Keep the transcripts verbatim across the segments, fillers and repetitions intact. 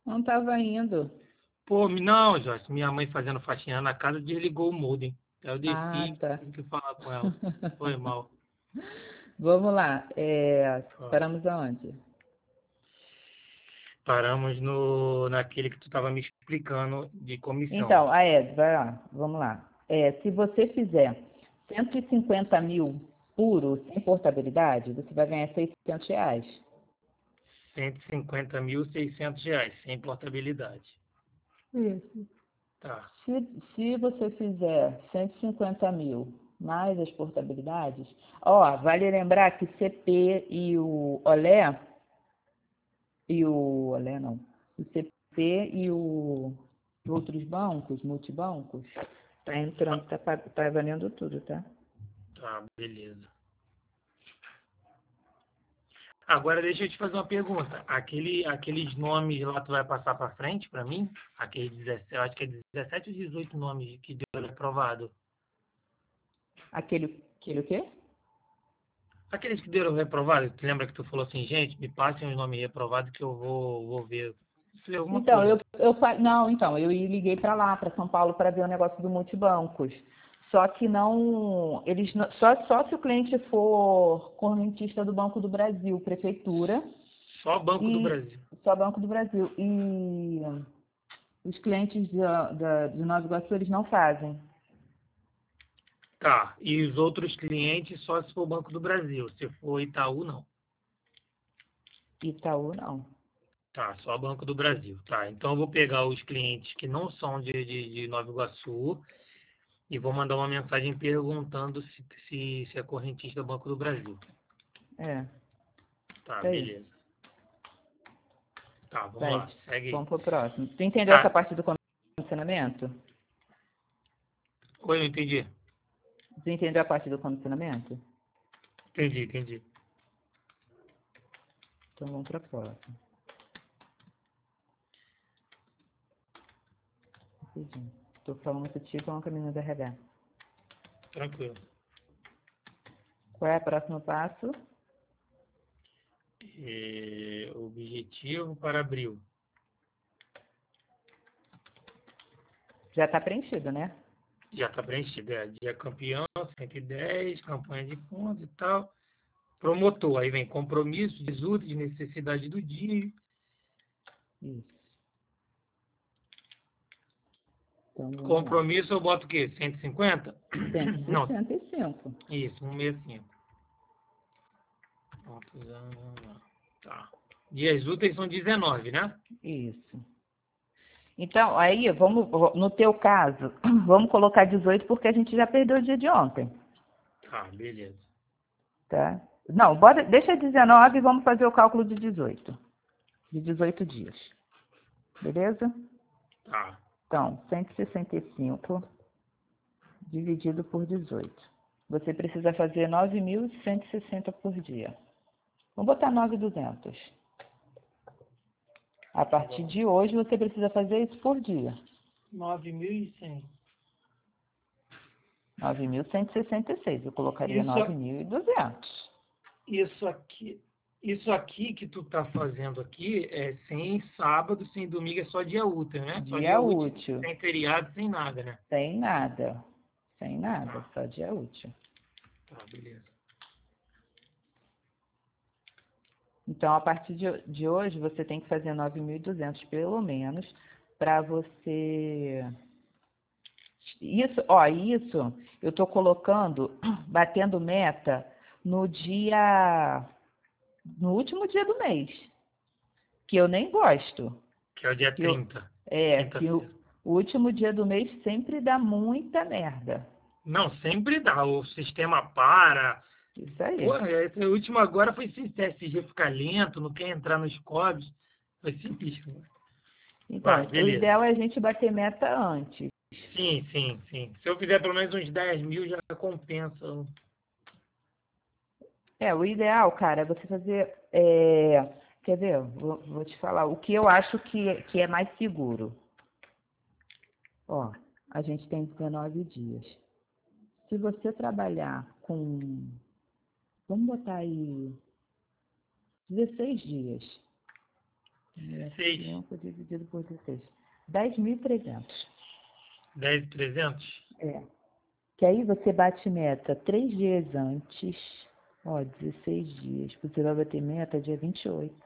Não estava indo. Pô, não, Joyce, minha mãe fazendo faxina na casa desligou o modem. Aí eu Ah, desci, tá. tive que falar com ela. Foi mal. Vamos lá. É, Ó, paramos aonde? paramos no, naquele que tu estava me explicando de comissão. Então, a Ed, vai lá. Vamos lá. É, se você fizer cento e cinquenta mil puro, sem portabilidade, você vai ganhar seiscentos reais. cento e cinquenta mil, seiscentos reais, sem portabilidade. Isso. Tá. Se, se você fizer cento e cinquenta mil mais as portabilidades, ó, vale lembrar que C P e o Olé, e o Olé não, o C P e o outros bancos, multibancos, tá entrando, tá, pa- tá valendo tudo, tá? Tá, beleza. Agora deixa eu te fazer uma pergunta. Aquele, aqueles nomes lá tu vai passar para frente para mim? Aqueles dezessete, eu acho que é dezessete ou dezoito nomes que deu reprovado. Aquele, aquele o quê? Aqueles que deram reprovado, tu lembra que tu falou assim, gente, me passem os nomes reprovados que eu vou, vou ver. Falei alguma Então, coisa. eu, eu fa- não, então, eu liguei para lá, para São Paulo, para ver o negócio do multibancos. Só que não, eles não- só, só se o cliente for correntista do Banco do Brasil, prefeitura, Só Banco do e Brasil. só Banco do Brasil. E os clientes da, da, de Nova Iguaçu, eles não fazem. Tá. E os outros clientes só se for Banco do Brasil. Se for Itaú, não. Itaú, não. Tá, só Banco do Brasil. Tá. Então eu vou pegar os clientes que não são de, de, de Nova Iguaçu e vou mandar uma mensagem perguntando se, se, se é correntista do Banco do Brasil. É, Tá, isso aí. beleza. Tá, vamos Vai, lá. Segue aí. vamos pro próximo. Tu entendeu essa Tá. parte do comissionamento? Oi, eu entendi. Tu entendeu a parte do comissionamento? Entendi, entendi. Então vamos para a próxima. Estou falando contigo com a caminho da R H. Tranquilo. Qual é o próximo passo? É, objetivo para abril. Já está preenchido, né? Já está preenchido. É, dia campeão, cento e dez, campanha de pontos e tal. Promotor, aí vem compromisso, desútil, necessidade do dia. Isso. Então vamos lá. Compromisso eu boto o quê? cento e cinquenta? Não, cento e sessenta e cinco. isso, cento e sessenta e cinco. Pontos, ah, tá. Dias úteis são dezenove, né? Isso. Então, aí, vamos, no teu caso, vamos colocar dezoito porque a gente já perdeu o dia de ontem, Tá, beleza. tá? Não, bora, deixa dezenove e vamos fazer o cálculo de dezoito. De dezoito dias. Beleza? Tá. Então, cento e sessenta e cinco dividido por dezoito. Você precisa fazer nove mil cento e sessenta por dia. Vamos botar nove mil e duzentos. A partir de hoje, você precisa fazer isso por dia. nove mil e cem. nove mil cento e sessenta e seis. Eu colocaria Isso, nove mil e duzentos. isso aqui, isso aqui que tu tá fazendo aqui é sem sábado, sem domingo, é só dia útil, né? Só Dia dia útil, útil. sem feriado, sem nada, né? Sem nada. Sem nada. Tá, Só dia útil. tá, beleza. Então, a partir de, de hoje, você tem que fazer nove mil e duzentos pelo menos para você... Isso, ó, isso eu estou colocando, batendo meta no dia... No último dia do mês. Que eu nem gosto. Que é o dia Que eu, trinta, é, que o, quinta-feira. o último dia do mês sempre dá muita merda. Não, sempre dá. O sistema para. Isso aí. Pô, esse último agora foi se T S G ficar lento, não quer entrar nos códigos. Foi sinistro. Vai, Então, o beleza. ideal é a gente bater meta antes. Sim, sim, sim. Se eu fizer pelo menos uns dez mil, já compensa. É, o ideal, cara, é você fazer. É, quer ver? Vou, vou te falar. O que eu acho que, que é mais seguro. Ó, a gente tem dezenove dias. Se você trabalhar com. Vamos botar aí dezesseis dias. Seis. cinco dividido por dezesseis. dez mil e trezentos. dez mil e trezentos? É. Que aí você bate meta três dias antes. Ó, dezesseis dias. Você vai bater meta dia vinte e oito.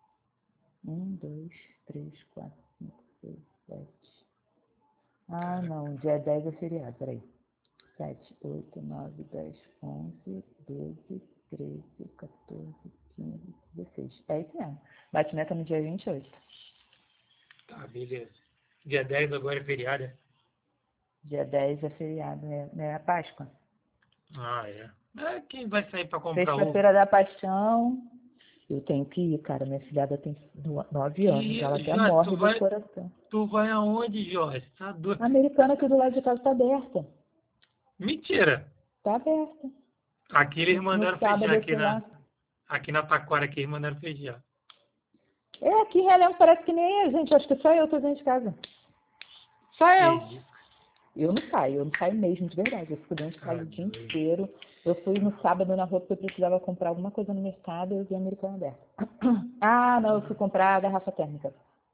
um, dois, três, quatro, cinco, seis, sete. Ah, não. Dia dez é feriado. Peraí. sete, oito, nove, dez, onze, doze, treze, quatorze, quinze, dezesseis. É isso mesmo. Bate meta no dia vinte e oito. Tá, beleza. Dia dez agora é feriado, é? Dia dez é feriado, né? É a Páscoa. Ah, é. É, quem vai sair pra comprar ovo? Sexta-feira da Paixão. Eu tenho que ir, cara. Minha filhada tem no- nove anos. E, Ela até Jorge, morre tu do vai, coração. tu vai aonde, Jorge? Tá doido? A americana aqui do lado de casa tá aberta. Mentira! Tá aberta. Aqui eles No mandaram sábado fechar, eu aqui fui na, lá. aqui na Taquara, aqui eles mandaram fechar. É, aqui em Realengo parece que nem a gente. Acho que só eu tô dentro de casa. Só Que eu. isso, Eu não saio, eu não saio mesmo, de verdade. Eu fico dentro de casa cara. o dia Doido. inteiro. Eu fui no sábado na rua porque eu precisava comprar alguma coisa no mercado e eu vi a americana aberta. Ah, não, eu fui comprar a garrafa térmica.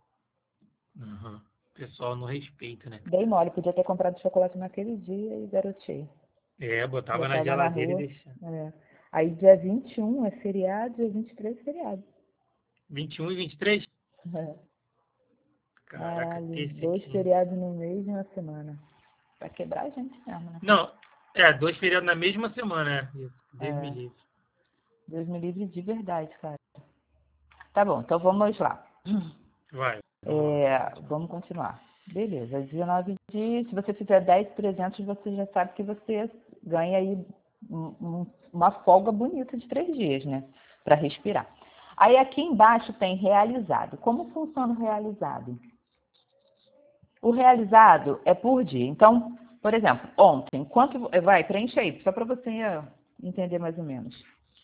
Uhum. O pessoal não respeita, né? Dei mole, podia ter comprado chocolate naquele dia e garotei. É, Já botava na tava na geladeira e rua. deixava. É. Aí dia vinte e um é feriado, dia vinte e três é feriado. vinte e um e vinte e três? É. Caraca, Caralho, terça dois aqui. feriados no mês e uma semana. Pra quebrar a gente mesmo, né? Não, é, dois feriados na mesma semana, né? Isso, Deus me É. livre. Deus me livre de verdade, cara. Tá bom, então vamos lá. Vai, vamos lá. É, vamos continuar. Beleza, dezenove dias. Se você fizer dez, trezentos, você já sabe que você ganha aí um- um- uma folga bonita de três dias, né? Para respirar. Aí aqui embaixo tem realizado. Como funciona o realizado? O realizado é por dia. Então, por exemplo, ontem, quanto. Vai, preenche aí, só para você eh, entender mais ou menos.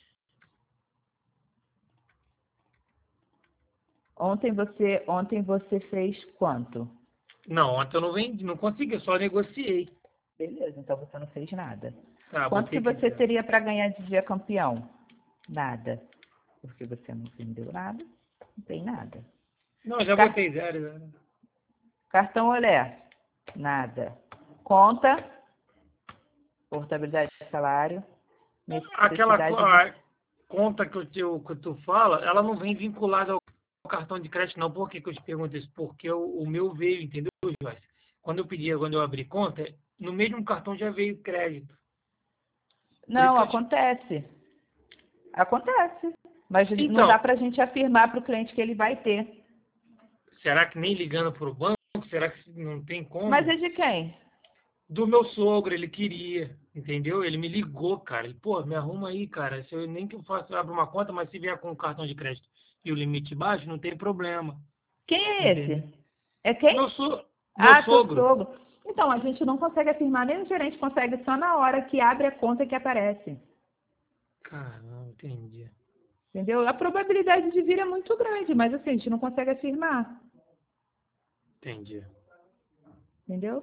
Ontem você, ontem você fez quanto? Não, ontem eu não vendi, não consegui, eu só negociei. Beleza, então você não fez nada. Tá, Quanto que botei aqui você zero. teria para ganhar de dia campeão? Nada. Porque você não vendeu nada, não tem nada. Não, já Car- botei zero. zero. Cartão Olé? Nada. Conta, portabilidade de salário, Aquela co- necessidade de. a conta que, eu, te- que tu fala, ela não vem vinculada ao cartão de crédito, não. Por que, que eu te pergunto isso? Porque o, o meu veio, entendeu, Joyce? Quando eu pedi, quando eu abri conta, no mesmo cartão já veio crédito. Por isso Não, que eu te... acontece. Acontece. Mas não dá Então, para a gente afirmar para o cliente que ele vai ter. será que nem ligando para o banco? Será que não tem Mas como? é de quem? Do meu sogro, ele queria, entendeu? Ele me ligou, cara. Ele, pô, me arruma aí, cara. Se eu, nem que eu faça, eu abro uma conta, mas se vier com o cartão de crédito e o limite baixo, não tem problema, Quem é entendeu? esse? É quem? Meu, so, meu Ah, seu sogro. sogro. Então, a gente não consegue afirmar, nem o gerente consegue só na hora que abre a conta que aparece. Caramba, entendi. Entendeu? A probabilidade de vir é muito grande, mas assim, a gente não consegue afirmar. Entendi. Entendeu?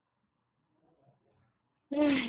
Ai,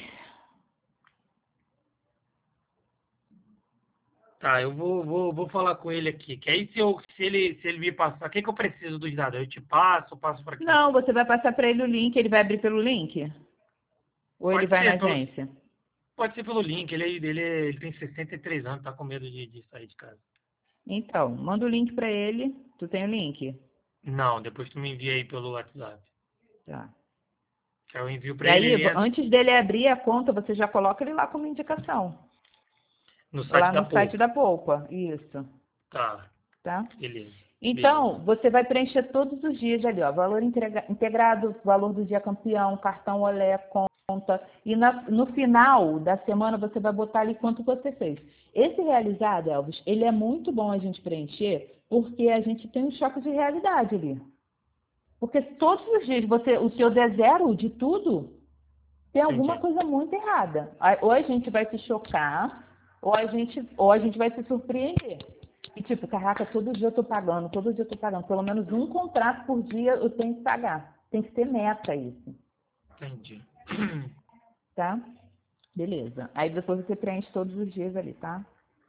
Tá, eu vou, vou, vou falar com ele aqui. Que aí se, eu, se, ele, se ele me passar, o que, que eu preciso dos dados? Eu te passo, passo para quem? não, você vai passar para ele o link, ele vai abrir pelo link? Ou ele Pode vai na ser pelo, agência? pode ser pelo link. Ele, ele, ele tem sessenta e três anos, tá com medo de, de sair de casa. Então, manda o link para ele. Tu tem o link? Não, depois tu me envia aí pelo WhatsApp. Tá. Que eu envio E para ele, aí, ele entra antes dele abrir a conta, você já coloca ele lá como indicação. no site Lá da no site Poupa. da Poupa. Isso. Tá, Tá? beleza. Beleza. Então, você vai preencher todos os dias ali, ó, valor integra- integrado, valor do dia campeão, cartão Olé, conta, e na- no final da semana você vai botar ali quanto você fez. Esse realizado, Elvis, ele é muito bom a gente preencher, porque a gente tem um choque de realidade ali. Porque todos os dias você, o seu der zero de tudo, tem alguma Entendi. coisa muito errada. Aí, ou a gente vai se chocar, ou a gente, ou a gente vai se surpreender. E tipo, caraca, todo dia eu tô pagando, todo dia eu tô pagando. Pelo menos um contrato por dia eu tenho que pagar. Tem que ter meta isso, Entendi. tá? Beleza. Aí depois você preenche todos os dias ali, tá?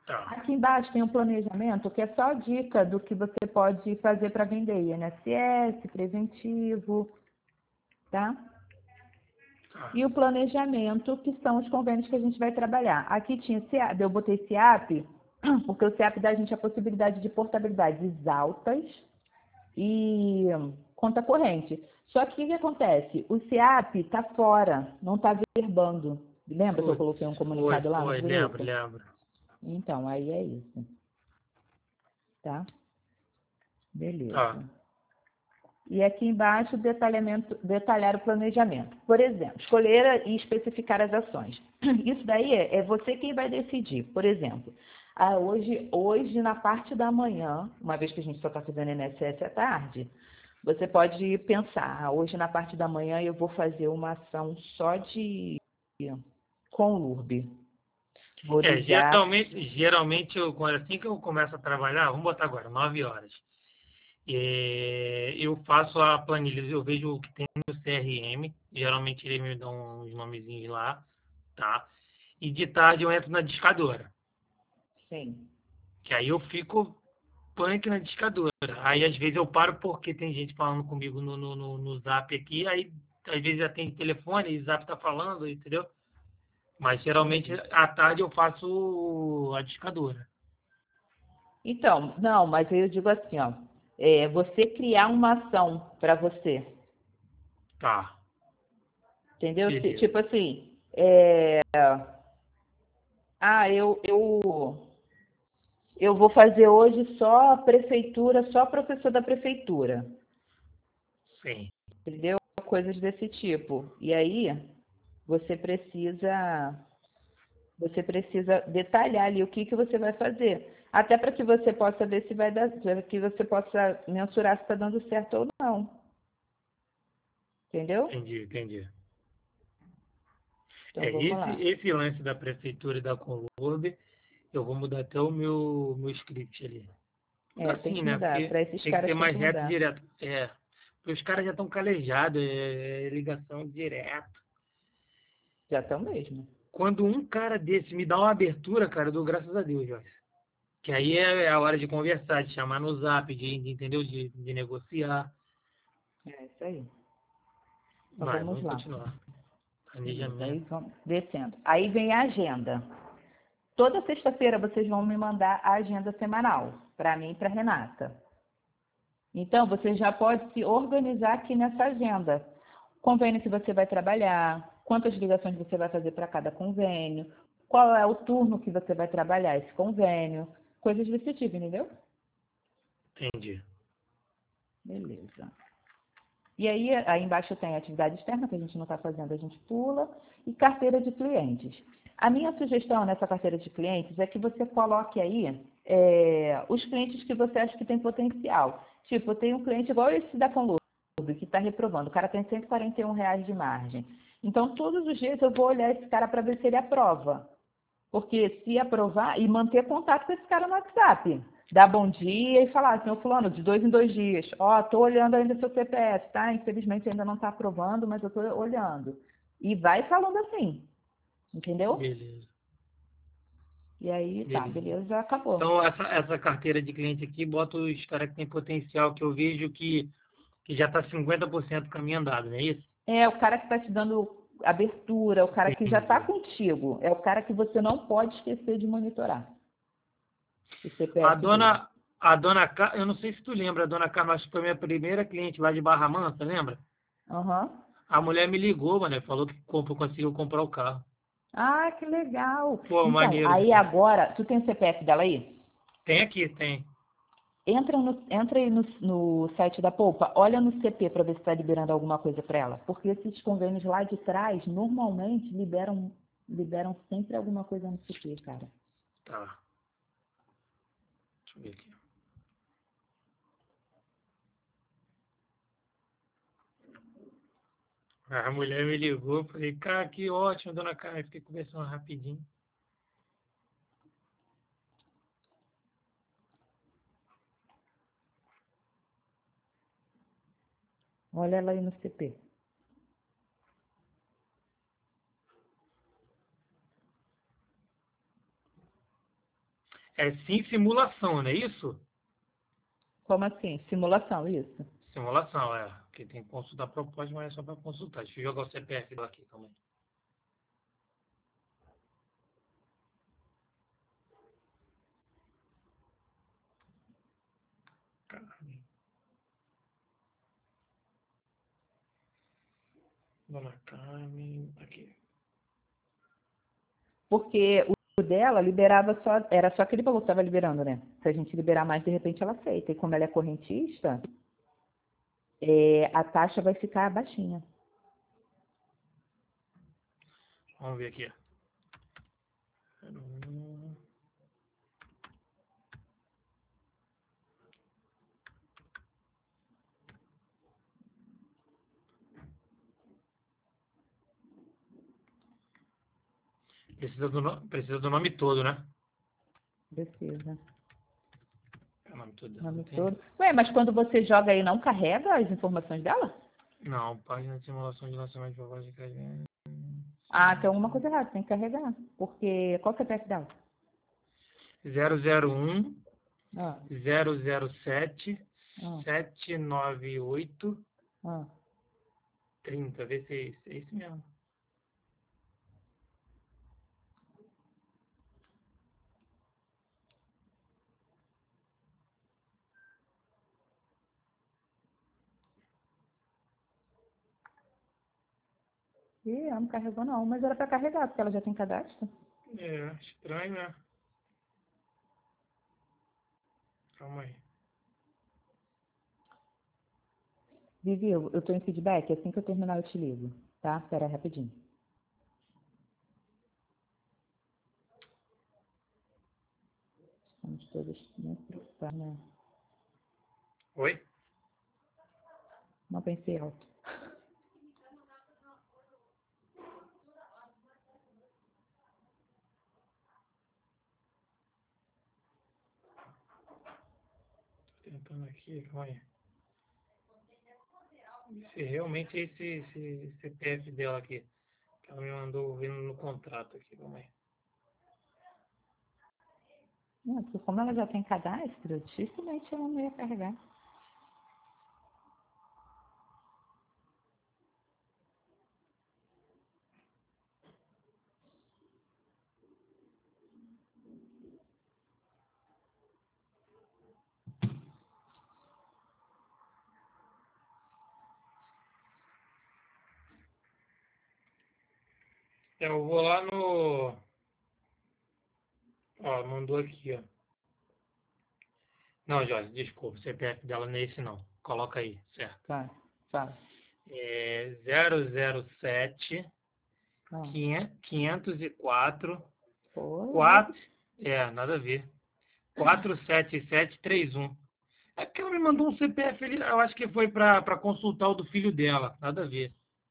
Tá. Aqui embaixo tem um planejamento que é só dica do que você pode fazer para vender I N S S, preventivo, tá? Tá. E o planejamento, que são os convênios que a gente vai trabalhar. Aqui tinha C I A P, eu botei C I A P, porque o C I A P dá a gente a possibilidade de portabilidades altas e conta corrente. Só que o que, que acontece? O C I A P está fora, não está verbando. Lembra que eu Putz, coloquei um foi, comunicado lá no foi, lembro, grupo? lembro. Então, aí é isso. Tá? Tá. Beleza. E aqui embaixo, detalhamento, detalhar o planejamento. Por exemplo, escolher e especificar as ações. Isso daí é, é você quem vai decidir. Por exemplo, ah, hoje, hoje, na parte da manhã, uma vez que a gente só está fazendo I N S S à tarde, você pode pensar, ah, hoje na parte da manhã eu vou fazer uma ação só de com o L U R B. Vou É, ligar. geralmente, geralmente eu, quando- assim que eu começo a trabalhar, vamos botar agora, nove horas. É, eu faço a planilha, eu vejo o que tem no C R M, geralmente eles me dão uns nomezinhos lá, tá? E de tarde eu entro na discadora, Sim. que aí eu fico punk na discadora. Aí às vezes eu paro porque tem gente falando comigo no, no, no, no zap aqui, aí às vezes atende telefone e o zap tá falando, entendeu? Mas geralmente Entendi. à tarde eu faço a discadora. Então, não, mas eu digo assim, ó, é, você criar uma ação para você, Tá, entendeu? Ti- beleza. Tipo assim, é, ah, eu, eu, eu vou fazer hoje só a prefeitura, só professor da prefeitura, Sim, entendeu? Coisas desse tipo. E aí, você precisa, você precisa detalhar ali o que que você vai fazer. Até para que você possa ver se vai dar, para que você possa mensurar se está dando certo ou não, entendeu? entendi, entendi. Então É, vamos esse, lá. esse lance da prefeitura e da Conlurb, eu vou mudar até o meu, meu script ali. É, Mudar tem assim, que né? mudar. Porque Para esses tem que caras ser tem mais que reto e mudar. direto. É, porque os caras já estão calejados, é, é ligação direto. Já estão mesmo. Quando um cara desse me dá uma abertura, cara, eu dou graças a Deus, Jorge. Que aí é a hora de conversar, de chamar no zap, de, de entendeu? De, de negociar. É isso aí. Então Vai, vamos vamos lá. continuar. Beleza, aí Planejamento. vamos descendo. Aí vem a agenda. Toda sexta-feira vocês vão me mandar a agenda semanal, para mim e para Renata. Então, você já pode se organizar aqui nessa agenda. Convênio que você vai trabalhar, quantas ligações você vai fazer para cada convênio, qual é o turno que você vai trabalhar esse convênio, coisas desse tipo, entendeu? Entendi. Beleza. E aí, aí embaixo tem atividade externa, que a gente não está fazendo, a gente pula, e carteira de clientes. A minha sugestão nessa carteira de clientes é que você coloque aí é, os clientes que você acha que tem potencial. Tipo, eu tenho um cliente igual esse da Conlurb, que está reprovando. O cara tem cento e quarenta e um reais de margem. Então, todos os dias eu vou olhar esse cara para ver se ele aprova. Porque se aprovar, e manter contato com esse cara no WhatsApp. Dar bom dia e falar, senhor fulano, de dois em dois dias. Ó, tô olhando ainda seu C P F, tá? Infelizmente ainda não está aprovando, mas eu tô olhando. E vai falando assim, entendeu? Beleza. E aí, tá, Beleza. beleza, acabou. Então, essa, essa carteira de cliente aqui, bota os caras que tem potencial, que eu vejo que, que já está cinquenta por cento caminho andado, não é isso? É o cara que está te dando abertura, o cara que já está Entendi. contigo. É o cara que você não pode esquecer de monitorar o A C P F dele. dona, a dona Ca... eu não sei se tu lembra, a dona Carla, acho que foi minha primeira cliente lá de Barra Mansa, lembra? Aham. A mulher me ligou, mano, falou que comprou, conseguiu comprar o carro. Ah, que legal. Pô, Então, maneiro aí demais. agora, tu tem o C P F dela aí? Tem aqui, tem. Entra, no, entra aí no, no site da Poupa, olha no C P para ver se está liberando alguma coisa para ela. Porque esses convênios lá de trás, normalmente, liberam, liberam sempre alguma coisa no C P, cara. Tá. Deixa eu ver aqui. A mulher me ligou, falei, cara, que ótimo, dona Carla. Fiquei conversando rapidinho. Olha ela aí no C P. É sim simulação, não é isso? Como assim? Simulação, isso. Simulação, é. Porque tem que consultar a proposta, mas é só para consultar. Deixa eu jogar o C P F dela aqui também. Carmen. Dona Carmen, aqui. Porque o dela liberava só, era só aquele valor que estava liberando, né? Se a gente liberar mais, de repente ela aceita. E como ela é correntista, é, a taxa vai ficar baixinha. Vamos ver aqui. Hum. Precisa do, no- precisa do nome todo, né? Precisa. É o nome todo dela, não Nome tem? todo. Ué, mas quando você joga aí, não carrega as informações dela? Não, página de simulação de lançamento de proposta de crédito. Ah, tem alguma coisa errada, tem que carregar. Porque qual que é o C P F dela? zero zero um Ah, zero zero sete ah, sete nove oito ah. trinta. Vê se é isso. É isso mesmo. Ih, ela não carregou não, mas era para carregar, porque ela já tem cadastro. É, estranho, né? Calma aí. Vivi, eu, eu tô em feedback, assim que eu terminar eu te ligo, tá? Espera aí rapidinho. Estamos todos muito preocupados, né? Oi? Não pensei alto. Tô tentando aqui, calma aí. Se realmente é esse, esse C P F dela aqui. Que ela me mandou vendo no contrato aqui, calma aí. Não, porque como ela já tem cadastro, dificilmente ela não ia carregar. Eu vou lá no. Ó, mandou aqui, ó. Não, Jorge, desculpa, o C P F dela não é esse não. Coloca aí, certo. Vai, fala. É zero zero sete Ah, quinhentos e quatro foi, quatro. É, nada a ver. quatro sete sete três um. É porque ela me mandou um C P F ali, eu acho que foi para consultar o do filho dela. Nada a ver.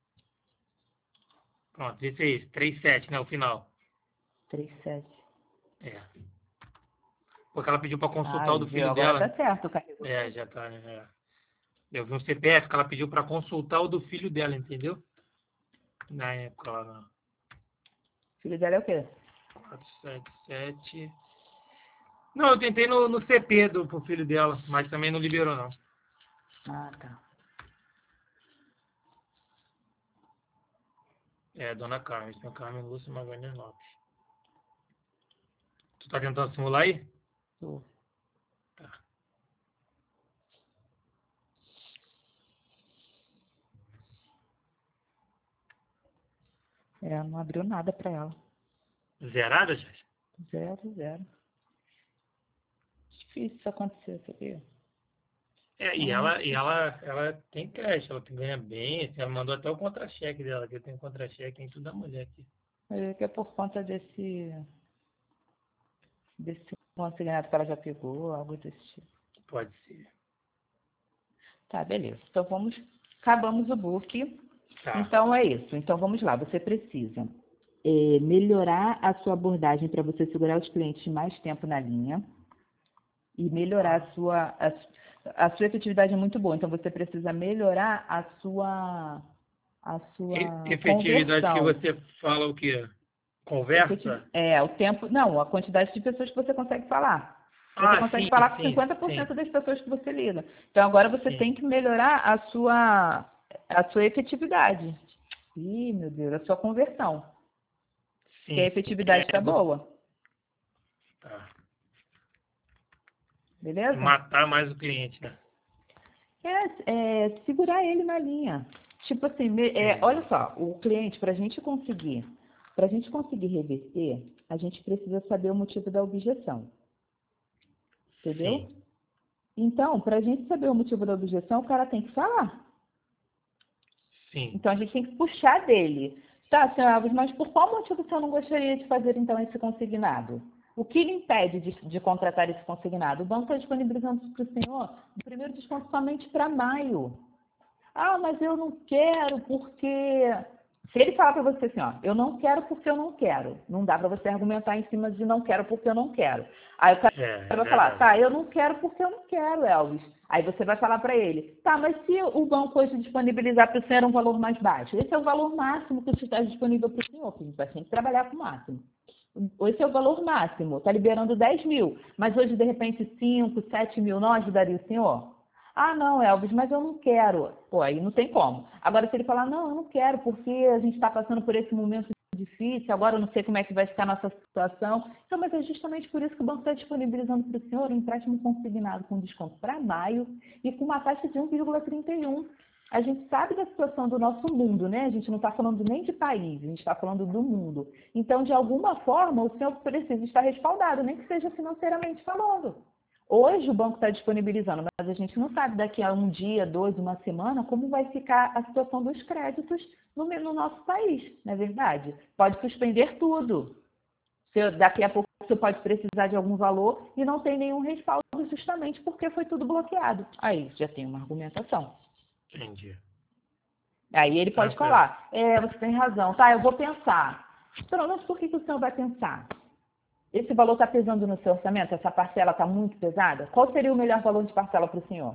Pronto, esse é esse. trinta e sete, né? O final. trinta e sete. É. Porque ela pediu para consultar o Ai, do viu? filho Agora dela. tá certo, carregou É, tudo. já tá, né? É. Eu vi um C P F que ela pediu para consultar o do filho dela, entendeu? Na época lá, não. O filho dela é o quê? quatro sete sete. Não, eu tentei no, no C P do pro filho dela, mas também não liberou, não. Ah, tá. É, Dona Carmen. Dona Carmen Lúcia Magalhães Lopes. Tu tá tentando simular aí? Tô. Tá. É, não abriu nada pra ela. Zerada, Jéssica? Zero, zero. Difícil isso acontecer, sabia? É, e ela, Muito. e ela, ela tem crédito, ela ganha bem, assim, ela mandou até o contra-cheque dela, que eu tenho contra-cheque em tudo da mulher aqui. Mas é que é por conta desse, desse consignado que ela já pegou, algo desse tipo. Pode ser. Tá, beleza. Então vamos, acabamos o book. Tá. Então é isso. Então vamos lá. Você precisa é, melhorar a sua abordagem para você segurar os clientes mais tempo na linha e melhorar a sua a, a sua efetividade é muito boa. Então você precisa melhorar a sua a E- sua efetividade que conversão. você fala o quê? Conversa? É, o tempo, não, a quantidade de pessoas que você consegue falar. Você Ah, consegue sim, falar com sim, cinquenta por cento sim, das pessoas que você liga. Então agora você sim, tem que melhorar a sua, a sua efetividade. Ih, meu Deus, a sua conversão. Porque a sim, sim. efetividade É, está vou- boa. tá. Beleza? Matar mais o cliente, né? É, é, segurar ele na linha. Tipo assim, me- é, olha Entendi. só, o cliente, para a gente conseguir, para a gente conseguir reverter, a gente precisa saber o motivo da objeção. Entendeu? Sim, Então, para a gente saber o motivo da objeção, o cara tem que falar. sim, Então, a gente tem que puxar dele. Tá, senhor Alves, mas por qual motivo o senhor não gostaria de fazer, então, esse consignado? O que lhe impede de, de contratar esse consignado? O banco está disponibilizando para o senhor o primeiro desconto somente para maio. Ah, mas eu não quero porque... Se ele falar para você assim, ó, eu não quero porque eu não quero. Não dá para você argumentar em cima de não quero porque eu não quero. Aí o cara é, é vai falar, verdade. tá, eu não quero porque eu não quero, Elvis. Aí você vai falar para ele, tá, mas se o banco hoje disponibilizar para o senhor um valor mais baixo, esse é o valor máximo que está disponível para o senhor, porque a gente vai sempre trabalhar com o máximo. Esse é o valor máximo, está liberando dez mil, mas hoje, de repente, cinco, sete mil não ajudaria o senhor? Ah, não, Elvis, mas eu não quero. Pô, aí não tem como. Agora, se ele falar, não, eu não quero, porque a gente está passando por esse momento difícil, agora eu não sei como é que vai ficar a nossa situação. Então, mas é justamente por isso que o banco está disponibilizando para o senhor um empréstimo consignado com desconto para maio e com uma taxa de um vírgula trinta e um. A gente sabe da situação do nosso mundo, né? A gente não está falando nem de país, a gente está falando do mundo. Então, de alguma forma, o senhor precisa estar respaldado, nem que seja financeiramente falando. Hoje o banco está disponibilizando, mas a gente não sabe daqui a um dia, dois, uma semana, como vai ficar a situação dos créditos no, no nosso país, não é verdade? Pode suspender tudo. Se, daqui a pouco você pode precisar de algum valor e não tem nenhum respaldo justamente porque foi tudo bloqueado. Aí já tem uma argumentação. Entendi. Aí ele pode Tranquilo. falar, é, você tem razão, tá, eu vou pensar. Pelo menos por que, que o senhor vai pensar? Esse valor está pesando no seu orçamento? Essa parcela está muito pesada? Qual seria o melhor valor de parcela para o senhor?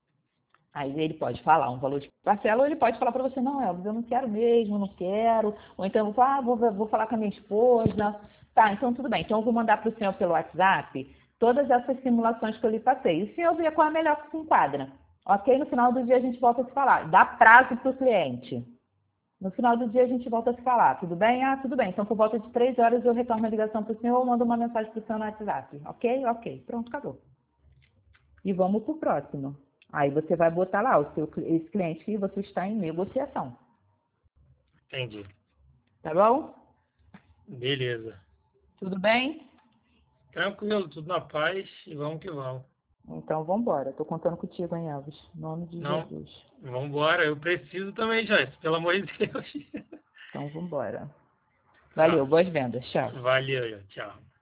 Aí ele pode falar um valor de parcela, ou ele pode falar para você, não, Elvis, eu não quero mesmo, não quero. Ou então, ah, vou, vou falar com a minha esposa. Tá, então tudo bem. Então eu vou mandar para o senhor pelo WhatsApp todas essas simulações que eu lhe passei. E o senhor vê qual é a melhor que se enquadra. Ok? No final do dia a gente volta a se falar. Dá prazo para o cliente. No final do dia a gente volta a se falar. Tudo bem? Ah, tudo bem. Então, por volta de três horas eu retorno a ligação para o senhor ou mando uma mensagem para o senhor no WhatsApp. Ok? Ok. Pronto, acabou. E vamos para o próximo. Aí você vai botar lá o seu, esse cliente que você está em negociação. Entendi. Tá bom? Beleza. Tudo bem? Tranquilo, tudo na paz e vamos que vamos. Então, vamos embora. Estou contando contigo, hein, Elvis? Em nome de Não, Jesus. vamos embora. Eu preciso também, Joyce, pelo amor de Deus. Então, vamos embora. Valeu. Tá. Boas vendas. Tchau. Valeu, tchau.